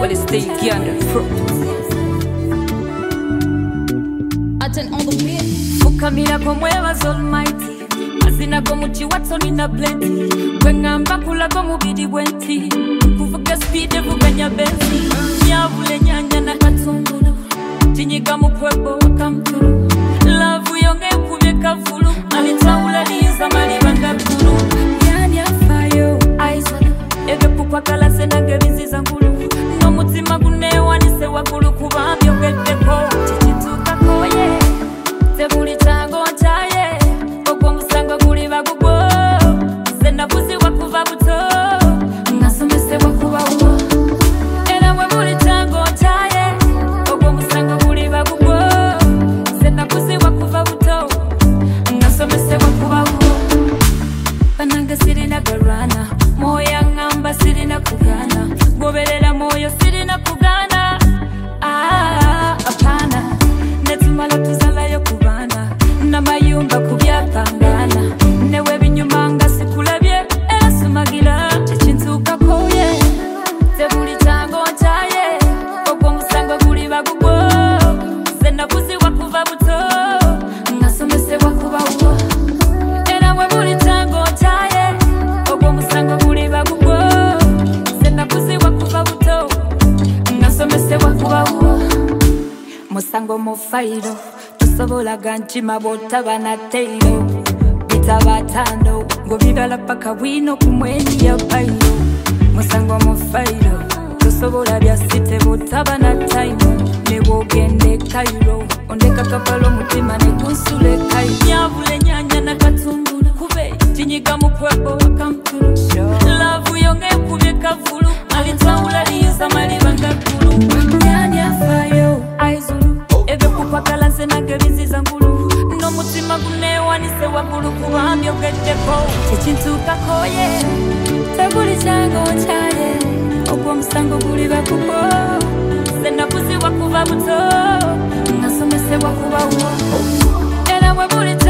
Well, it's stay under fruit. Attend on the beat. Fukamira komwebaza almighty mazina go mu kiwato nina plenty kwengamba kulago mubiri bwenti kuvuga speed evuganya benzi nyabule nyanya na katungulu tinyiga mu kwebo wakamtulu love yonge kubye kavulu alitawula liza mali bangakulu yani afayo aizolo ebe kukwa kala senange biziza ngulu no mutima gunewa nise wakulu kubambyo gedeko chichituka koye Tebuli chango chaye Ogwa musango kuli bagugwo Sena buzi wakuva buto Ngasomese wakuva uwa Era we buli chango chaye Ogwa musango kuli bagugwo Sena buzi wakuva buto Ngasomese wakuva uwa Pananga sirina garana Moya ngamba sirina kugana Goberera moyo sirina kugana Apana Netumala tuzala yo kubana Namayumba kubyapangana Newe binyumanga sikulabye Sumagira chichintuka koye Tebuli chango chaye Ogwa musango kuli bagugwo Sena buzi wakuva buto Ngasomese wakuva uwa Era we buli chango chaye Ogwa musango kuli bagugwo Sena buzi wakuva buto Ngasomese wakuva uwa Musango mufairo Tusobola ganchima bota banateiro Bitabatando Ngo bibala paka wino kumweni ya paino Musango mufairo Tusobola bya site bota banataino Nebo gende kairo Ondeka kapalo mutima negunsule kairo Nyabule nyanya na katungulu Kube tinyiga mukwebo wakamtulu Love yonge kubye kavulu Alitawula liza mali bangakulu Yani afayo aizulu Ebe kupakala senange biziza ngulu No mutima gunewa nise wakulu kubambyo gedeko Chichintuka koye Tebuli chango chaye Ogwa musango kuli bakubo Sena buzi wakuva buto Ngasomese wakuva uwa Era we buli